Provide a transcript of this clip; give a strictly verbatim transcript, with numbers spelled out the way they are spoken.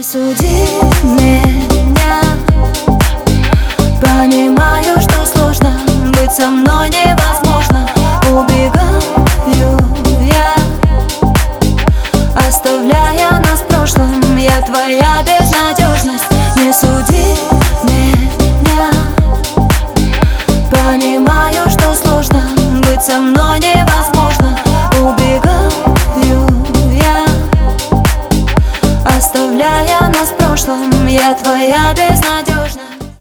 Не суди меня, понимаю, что сложно, быть со мной невозможно. Убегаю я, оставляя нас в прошлом. Я твоя безнадежность. Не суди меня, понимаю, что сложно, быть со мной невозможно. Убегаю я, оставляя нас в прошлом. Я твоя безнадежность.